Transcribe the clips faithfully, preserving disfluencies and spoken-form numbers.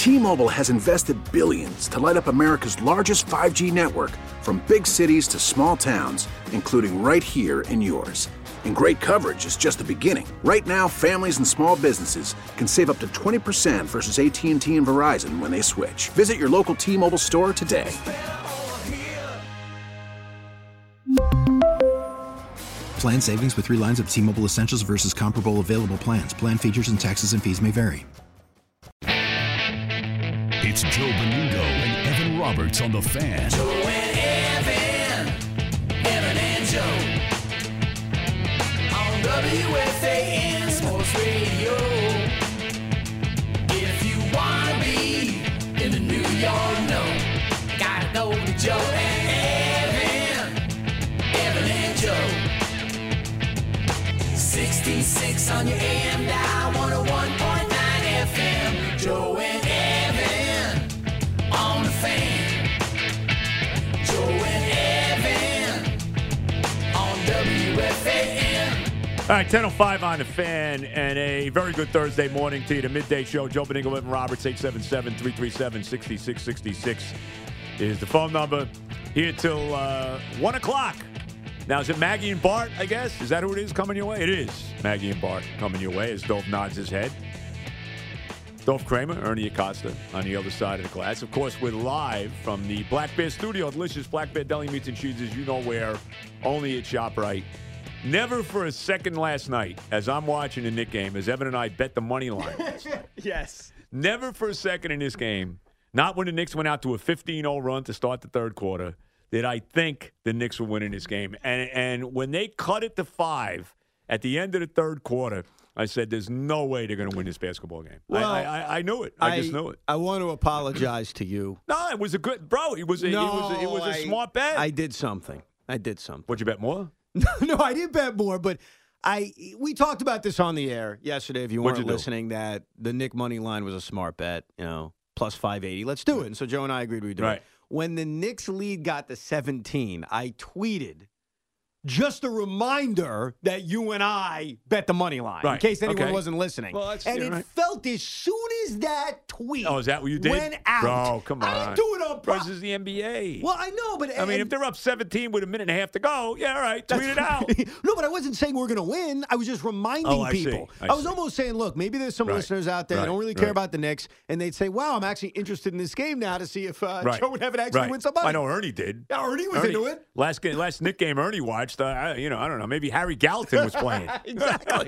T-Mobile has invested billions to light up America's largest five G network, from big cities to small towns, including right here in yours. And great coverage is just the beginning. Right now, families and small businesses can save up to twenty percent versus A T and T and Verizon when they switch. Visit your local T-Mobile store today. Plan savings with three lines of T-Mobile Essentials versus comparable available plans. Plan features and taxes and fees may vary. It's Joe Benigno and Evan Roberts on The Fan. Joe and Evan, Evan and Joe. On W F A N Sports Radio. If you want to be in the New York know, gotta go to Joe and Evan, Evan and Joe. sixty-six on your A M dial, one oh one point nine F M. Joe and Evan on The Fan. Joe and Evan on W F A N. All right, ten oh five on The Fan, and a very good Thursday morning to you. The Midday Show, Joe Benigno, Evan Roberts, eight seven seven, three three seven, six six six six is the phone number. Here till uh, one o'clock. Now, is it Maggie and Bart, I guess? Is that who it is coming your way? It is Maggie and Bart coming your way as Dove nods his head. Dove Kramer, Ernie Acosta on the other side of the glass. Of course, we're live from the Black Bear Studio. Delicious Black Bear Deli Meats and Cheeses. You know where. Only at ShopRite. Never for a second last night, as I'm watching the Knick game, as Evan and I bet the money line last night. Yes. Never for a second in this game, not when the Knicks went out to a fifteen oh run to start the third quarter, did I think the Knicks were winning this game. And and when they cut it to five at the end of the third quarter, I said, there's no way they're going to win this basketball game. Well, I, I, I knew it. I, I just knew it. I want to apologize to you. No, it was a good – bro, it was a, no, it was a, it was a I, smart bet. I did something. I did something. Would you bet more? No, I didn't bet more, but I we talked about this on the air yesterday, if you What'd weren't you do? listening, that the Knick money line was a smart bet, you know, plus five eighty. Let's do it. And so Joe and I agreed we'd do Right. it. When the Knicks lead got to seventeen, I tweeted, just a reminder that you and I bet the money line, Right. in case anyone Okay. wasn't listening. Well, that's- and yeah, it right. felt as soon as that tweet Oh, is that what you did? went out. Bro, come on. I didn't do it on Bro, purpose. this is the N B A. Well, I know, but I mean, if they're up seventeen with a minute and a half to go, yeah, all right, tweet it out. No, but I wasn't saying we're going to win. I was just reminding Oh, I see. people. I I, was see. almost saying, look, maybe there's some Right. listeners out there Right. that don't really care Right. about the Knicks, and they'd say, wow, I'm actually interested in this game now to see if uh, Right. Joe would have it actually Right. win somebody. I know Ernie did. Yeah, Ernie was Ernie, into it. Last game, last Knick game Ernie watched, uh, I- you know, I don't know, maybe Harry Gallatin was playing. Exactly.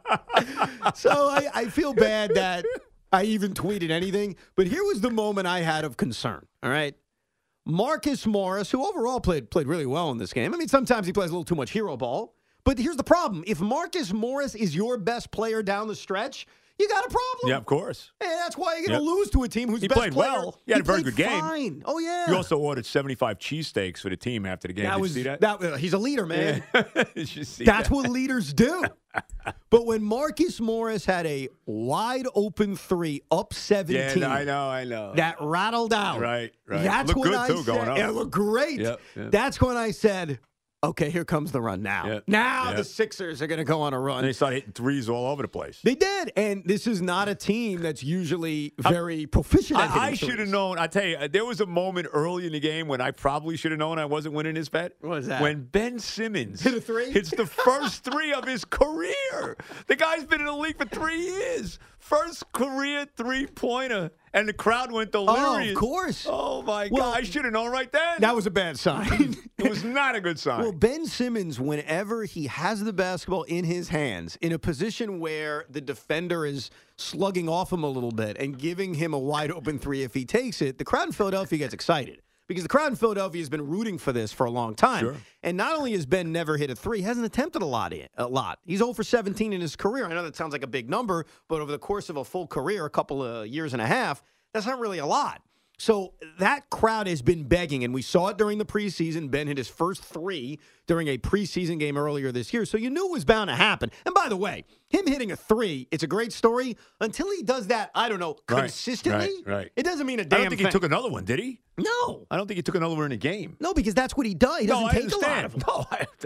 So I, I feel bad that I even tweeted anything. But here was the moment I had of concern. All right. Marcus Morris, who overall played played really well in this game. I mean, sometimes he plays a little too much hero ball. But here's the problem. If Marcus Morris is your best player down the stretch, you got a problem. Yeah, of course. And that's why you're going to Yep. lose to a team whose He best played player. well. He had a very played good game. Fine. Oh, yeah. He also ordered seventy-five cheesesteaks for the team after the game. that Did was, you see that? that, uh, he's a leader, man. Yeah. Did you see That's that? what leaders do. But when Marcus Morris had a wide open three up seventeen, Yeah, I know, I know. that rattled out. Right, right. That's Looked when good, I too, said, going up. It looked great. Yep, yep. That's when I said, okay, here comes the run now. Yep, Now yep. the Sixers are going to go on a run. And they started hitting threes all over the place. They did, and this is not a team that's usually very proficient at hitting I, I should have threes. known. I tell you, there was a moment early in the game when I probably should have known I wasn't winning this bet. What was that? When Ben Simmons Hit a three? hits the first three of his career. The guy's been in the league for three years. First career three-pointer, and the crowd went delirious. of course. Oh, my Well, God. I should have known right then. That was a bad sign. It was not a good sign. Well, Ben Simmons, whenever he has the basketball in his hands, in a position where the defender is slugging off him a little bit and giving him a wide open three if he takes it, the crowd in Philadelphia gets excited. Because the crowd in Philadelphia has been rooting for this for a long time. Sure. And not only has Ben never hit a three, he hasn't attempted a lot. A lot. He's zero for seventeen in his career. I know that sounds like a big number, but over the course of a full career, a couple of years and a half, that's not really a lot. So that crowd has been begging, and we saw it during the preseason. Ben hit his first three during a preseason game earlier this year, so you knew it was bound to happen. And by the way, him hitting a three, it's a great story until he does that, I don't know, Right, consistently. right, right. It doesn't mean a I damn don't think thing. he took another one, did he? No. I don't think he took another one in a game. No, because that's what he does. He doesn't no, I take understand. a lot of them. No, I,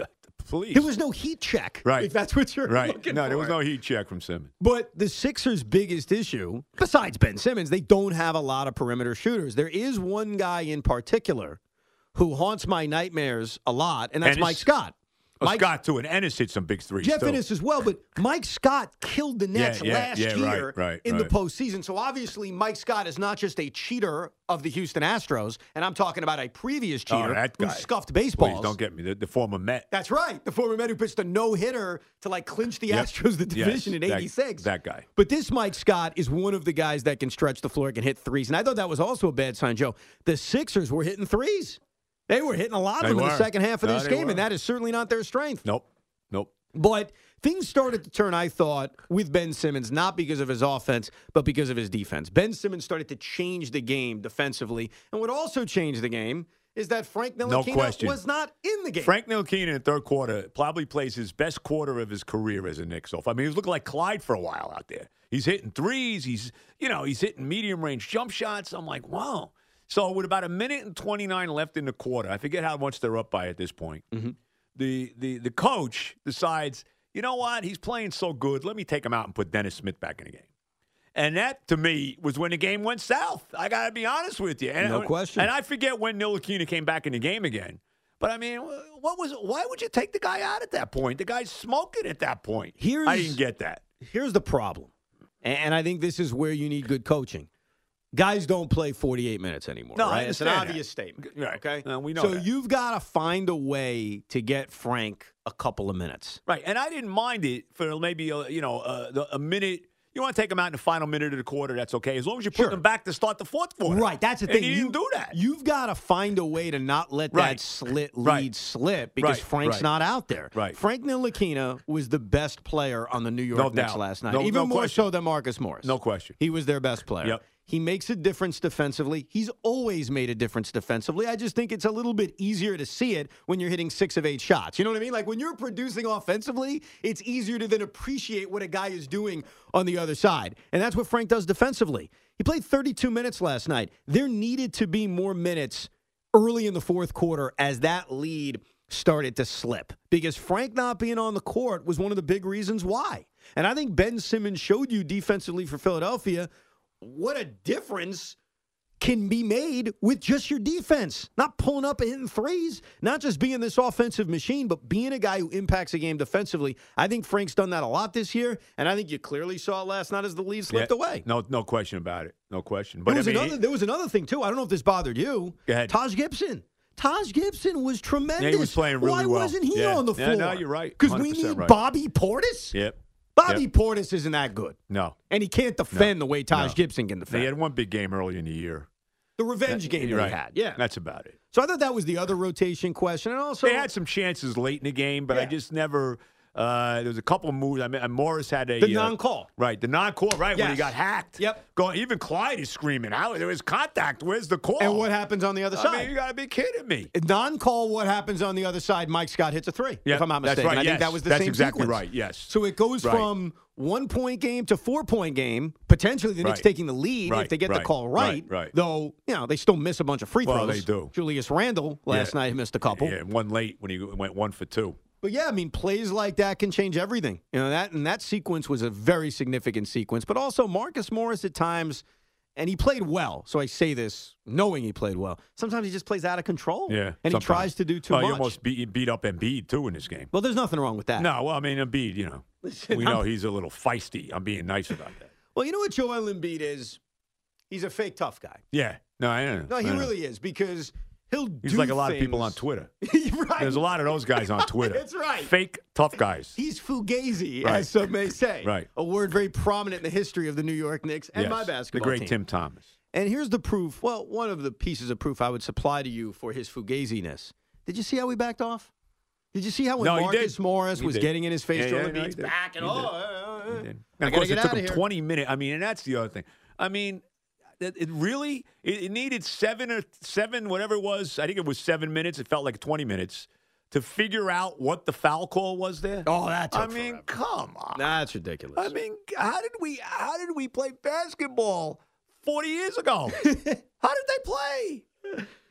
police. There was no heat check. Right. If that's what you're right. looking no, for. there was no heat check from Simmons. But the Sixers' biggest issue, besides Ben Simmons, they don't have a lot of perimeter shooters. There is one guy in particular who haunts my nightmares a lot, and that's Ennis? Mike Scott. Oh, Mike, Scott, too. And Ennis hit some big threes, Jeff too. Ennis as well, but Mike Scott killed the Nets yeah, last yeah, year right, right, in right. the postseason. So obviously, Mike Scott is not just a cheater of the Houston Astros, and I'm talking about a previous cheater Oh, that who guy. scuffed baseballs. Please don't get me. The, the former Met. That's right. The former Met who pitched a no-hitter to, like, clinch the Yep. Astros the division Yes, in that- eighty-six. That guy. But this Mike Scott is one of the guys that can stretch the floor, can hit threes. And I thought that was also a bad sign, Joe. The Sixers were hitting threes. They were hitting a lot of They them in were. the second half of No, this they game, were. and that is certainly not their strength. Nope. Nope. But things started to turn, I thought, with Ben Simmons, not because of his offense, but because of his defense. Ben Simmons started to change the game defensively. And what also changed the game is that Frank No Ntilikina question. was not in the game. Frank Ntilikina in the third quarter probably plays his best quarter of his career as a Knicks. So, I mean, he was looking like Clyde for a while out there. He's hitting threes. He's, you know, he's hitting medium-range jump shots. I'm like, wow. So with about a minute and twenty-nine left in the quarter, I forget how much they're up by at this point, Mm-hmm. the, the, the coach decides, you know what, he's playing so good, let me take him out and put Dennis Smith back in the game. And that, to me, was when the game went south. I got to be honest with you. And, No question. And I forget when Ntilikina came back in the game again. But, I mean, what was? Why would you take the guy out at that point? The guy's smoking at that point. Here's- I didn't get that. Here's the problem, and I think this is where you need good coaching. Guys don't play forty-eight minutes anymore. No, I right? It's an understand that. obvious statement. Right. Okay, No, we know So that. you've got to find a way to get Frank a couple of minutes. Right, and I didn't mind it for maybe a, you know a, the- a minute. You want to take him out in the final minute of the quarter, that's okay, as long as you put Sure. him back to start the fourth quarter. Right, that's the And thing. he you didn't do that. You've got to find a way to not let Right. that slit lead Right. slip because Right. Frank's Right. not out there. Right. Frank Ntilikina was the best player on the New York No Knicks doubt. last night, No- even no more question. so than Marcus Morris. No question. He was their best player. Yep. He makes a difference defensively. He's always made a difference defensively. I just think it's a little bit easier to see it when you're hitting six of eight shots. You know what I mean? Like when you're producing offensively, it's easier to then appreciate what a guy is doing on the other side. And that's what Frank does defensively. He played thirty-two minutes last night. There needed to be more minutes early in the fourth quarter as that lead started to slip because Frank not being on the court was one of the big reasons why. And I think Ben Simmons showed you defensively for Philadelphia what a difference can be made with just your defense. Not pulling up and hitting threes, not just being this offensive machine, but being a guy who impacts a game defensively. I think Frank's done that a lot this year, and I think you clearly saw it last night as the lead slipped Yeah, away. No, no question about it. No question. But There was, I mean, another, there was another thing, too. I don't know if this bothered you. Go ahead. Taj Gibson. Taj Gibson was tremendous. Yeah, he was playing really Why well. wasn't he Yeah. on the Yeah, floor? no, you're right. Because we one hundred percent need right. Bobby Portis? Yep. Bobby Yep. Portis isn't that good. No. And he can't defend the way Taj No. Gibson can They defend. had one big game early in the year. The revenge That- game you're that right. he had. Yeah. That's about it. So I thought that was the other rotation question. And also, They had some chances late in the game, but I Yeah. just never. Uh, there was a couple of moves. I mean, Morris had a the uh, non-call. right, the non-call, right when he Yes. got hacked. Yep. Going, even Clyde is screaming out. There was contact. Where's the call? And what happens on the other I side? mean, you got to be kidding me. Non-call, what happens on the other side? Mike Scott hits a three, Yeah, if I'm not that's mistaken. right, I yes. think that was the That's same exactly sequence. right, yes. So it goes Right. from one-point game to four-point game, potentially the Knicks Right. taking the lead Right, if they get the right, call right. right, right. Though, you know, they still miss a bunch of free throws. Well, they do. Julius Randle last Yeah. night he missed a couple. Yeah, one late when he went one for two. But yeah, I mean, plays like that can change everything. You know, that and that sequence was a very significant sequence. But also Marcus Morris at times, and he played well. So I say this knowing he played well. Sometimes he just plays out of control. Yeah, And sometimes. he tries to do too well, much. He almost beat, beat up Embiid too in this game. Well, there's nothing wrong with that. No, well, I mean Embiid, you know, Listen, we know I'm- he's a little feisty. I'm being nice about that. Well, you know what Joel Embiid is? He's a fake tough guy. Yeah, no, I don't know. No, he I know. really is because he'll He's do like a lot of people on things- Twitter. right. There's a lot of those guys on Twitter. That's right. Fake tough guys. He's fugazi, Right. as some may say. Right. A word very prominent in the history of the New York Knicks and Yes, my the basketball great team. Tim Thomas. And here's the proof. Well, one of the pieces of proof I would supply to you for his fugaziness. Did you see how he backed off? Did you see how when No, he Marcus did. Morris He was did. getting in his face, Yeah, Joel yeah, no, he Embiid's did. back and He oh, did. uh, uh, He uh, did. I And of gotta course, get it took outta him here. twenty minutes. I mean, and that's the other thing. I mean, it, it really it, it needed seven or seven, whatever it was. I think it was seven minutes. It felt like twenty minutes to figure out what the foul call was there. Oh, that took I mean, forever. come on. That's ridiculous. I mean, how did we how did we play basketball forty years ago? How did they play?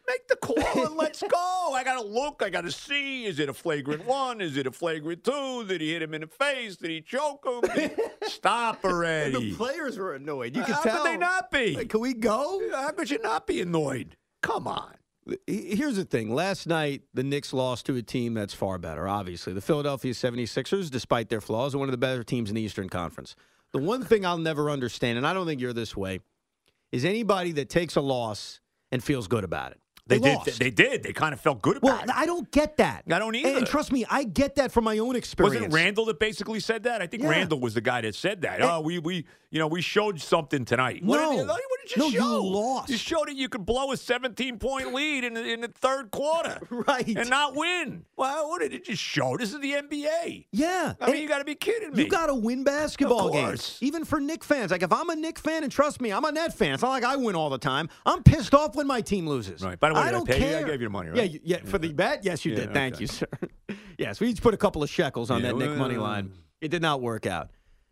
Make the call and let's go. I got to look. I got to see. Is it a flagrant one? Is it a flagrant two? Did he hit him in the face? Did he choke him? Did he... Stop already. The players were annoyed. You could How tell. could they not be? Like, can we go? How could you not be annoyed? Come on. Here's the thing. Last night, the Knicks lost to a team that's far better, obviously. The Philadelphia seventy-sixers, despite their flaws, are one of the better teams in the Eastern Conference. The one thing I'll never understand, and I don't think you're this way, is anybody that takes a loss and feels good about it. They, They, lost. did. They did. They kind of felt good Well, about it. I don't get that. I don't either. And, and trust me, I get that from my own experience. Wasn't it Randall that basically said that? I think Yeah. Randall was the guy that said that. Oh, we we you know we showed something tonight. What No. did, you, what did you No, you show? lost. You showed that you could blow a seventeen point lead in the, in the third quarter, Right. and not win. Well, what did it just show? This is the N B A. Yeah. I mean, And you got to be kidding me. You got to win basketball Of games. course. Even for Knick fans. Like, if I'm a Knick fan, and trust me, I'm a Net fan. It's not like I win all the time. I'm pissed off when my team loses. Right. By the way, I did I don't pay you? I care. gave you the money, right? Yeah, you- yeah. For the bet? Yes, you Yeah, did. Thank okay. you, sir. Yes, we each put a couple of shekels on Yeah, that Knick well, money line. It did not work out.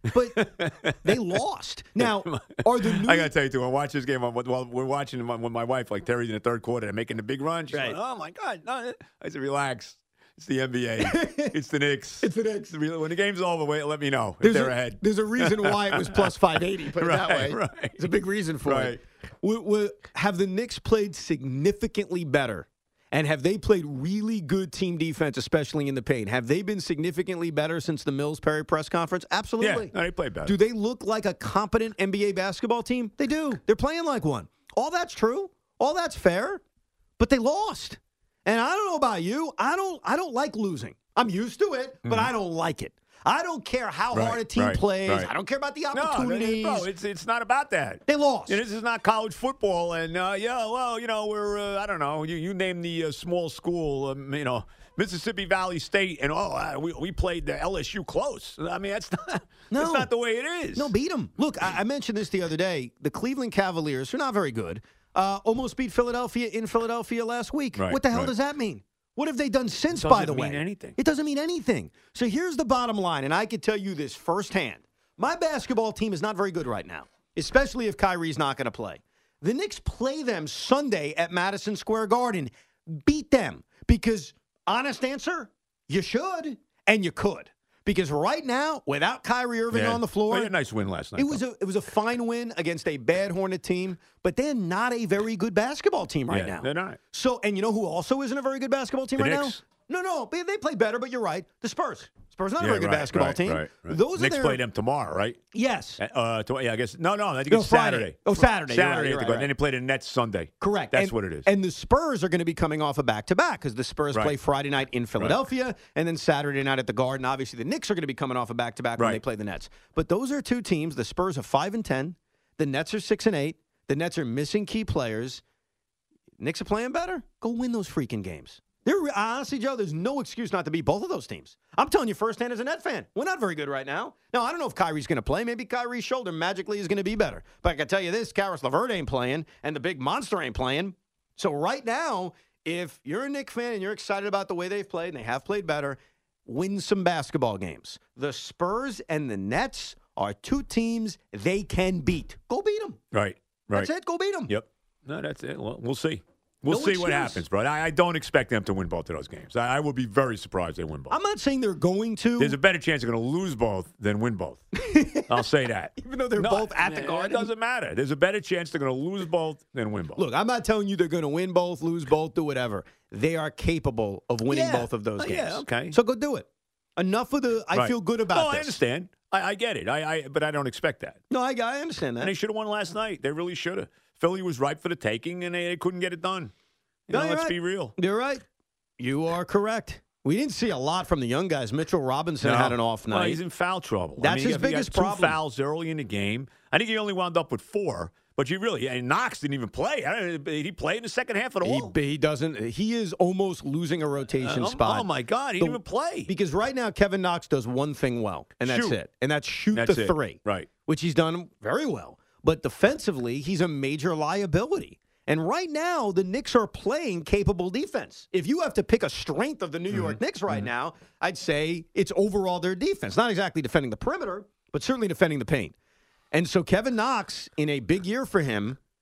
But they lost. Now, are the new... I got to tell you, too, I watch this game while we're watching my- with my wife, like Terry's in the third quarter, and making the big run. She's Right. like, oh, my God. No. I said, relax. It's the N B A. It's the Knicks. It's the Knicks. When the game's over, wait, let me know if There's they're a, ahead. There's a reason why it was plus five eighty, put it that Right, way. right. There's a big reason for Right. it. W- w- have the Knicks played significantly better? And have they played really good team defense, especially in the paint? Have they been significantly better since the Mills Perry press conference? Absolutely. Yeah, no, they played better. Do they look like a competent N B A basketball team? They do. They're playing like one. All that's true. All that's fair. But they lost. And I don't know about you. I don't I don't like losing. I'm used to it, but I don't like it. I don't care how Right, hard a team right, plays. right. I don't care about the No, opportunities. bro, it's it's not about that. They lost. You know, this is not college football, and uh, yeah, well, you know, we're uh, I don't know. You you name the uh, small school, um, you know, Mississippi Valley State, and oh, uh, we we played the L S U close. I mean, that's not No. that's not the way it is. No, beat them. Look, I, I mentioned this the other day. The Cleveland Cavaliers, who are not very good, uh, almost beat Philadelphia in Philadelphia last week. Right, what the hell right. does that mean? What have they done since, It by the doesn't way? mean anything. It doesn't mean anything. So here's the bottom line, and I can tell you this firsthand. My basketball team is not very good right now, especially if Kyrie's not going to play. The Knicks play them Sunday at Madison Square Garden. Beat them. Because, honest answer, you should and you could. Because right now, without Kyrie Irving Yeah. on the floor, Well, you had a nice win last night. it was though. a it was a fine win against a bad Hornet team, but they're not a very good basketball team right Yeah, now. they're not. So, and you know who also isn't a very good basketball team The right Knicks. now? No, no, they, they play better, but you're right. The Spurs. Spurs not a Yeah, very good right, basketball right, team. Right, right. Those Knicks are their, play them tomorrow, right? Yes, Uh, to, yeah, I guess no, no. I think No, it's Friday. Saturday. Oh, Saturday. You're right, Saturday. you're they right, go. right. Then they play the Nets Sunday. correct. That's and, what it is. And the Spurs are going to be coming off a back to back because the Spurs Right. play Friday night in Philadelphia and then Saturday night at the Garden. Obviously, the Knicks are going to be coming off a back to back when Right. they play the Nets. But those are two teams. The Spurs are five and ten. The Nets are six and eight. The Nets are missing key players. Knicks are playing better. Go win those freaking games. There, honestly, Joe, there's no excuse not to beat both of those teams. I'm telling you firsthand as a Net fan. We're not very good right now. Now, I don't know if Kyrie's going to play. Maybe Kyrie's shoulder magically is going to be better. But I can tell you this, Karis LeVert ain't playing, and the big monster ain't playing. So right now, if you're a Knicks fan and you're excited about the way they've played, and they have played better, win some basketball games. The Spurs and the Nets are two teams they can beat. Go beat them. right, right. That's it. Go beat them. Yep. No, that's it. Well, we'll see. We'll No see what excuse. happens, bro. I, I don't expect them to win both of those games. I, I will be very surprised they win both. I'm not saying they're going to. There's a better chance they're going to lose both than win both. I'll say that. Even though they're both at the it- Garden? It doesn't matter. There's a better chance they're going to lose both than win both. Look, I'm not telling you they're going to win both, lose both, do whatever. They are capable of winning Yeah. both of those Oh, games. yeah, okay. So go do it. Enough of the, I Right. feel good about No, this. I understand. I, I get it. I, I, but I don't expect that. No, I, I understand that. And they should have won last night. They really should have. Philly was ripe for the taking, and they, they couldn't get it done. You No, know, you're let's right. be real. You're right. You are correct. We didn't see a lot from the young guys. Mitchell Robinson No. had an off night. Well, he's in foul trouble. That's I mean, his he got- he biggest got two problem. fouls early in the game. I think he only wound up with four. But you really, and Knox didn't even play. I don't, did he play in the second half at all? He, he doesn't. He is almost losing a rotation Uh, oh, spot. oh, my God. He The- didn't even play. Because right now, Kevin Knox does one thing well, and that's Shoot. it. And that's shoot That's the it. three. Right. Which he's done very well. But defensively, he's a major liability. And right now, the Knicks are playing capable defense. If you have to pick a strength of the New York Knicks right now, I'd say it's overall their defense. Not exactly defending the perimeter, but certainly defending the paint. And so Kevin Knox, in a big year for him,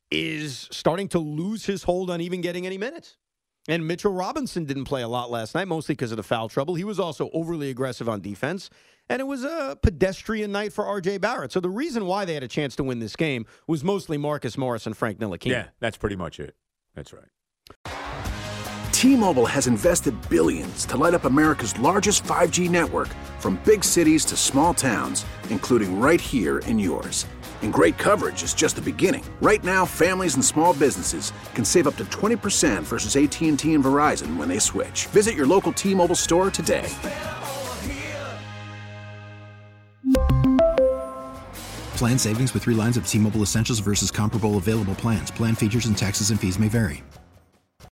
is starting to lose his hold on even getting any minutes. And Mitchell Robinson didn't play a lot last night, mostly because of the foul trouble. He was also overly aggressive on defense. And it was a pedestrian night for R J Barrett. So the reason why they had a chance to win this game was mostly Marcus Morris and Frank Ntilikina. Yeah, that's pretty much it. That's right. T-Mobile has invested billions to light up America's largest five G network, from big cities to small towns, including right here in yours. And great coverage is just the beginning. Right now, families and small businesses can save up to twenty percent versus A T and T and Verizon when they switch. Visit your local T-Mobile store today. Plan savings with three lines of T-Mobile Essentials versus comparable available plans. Plan features and taxes and fees may vary.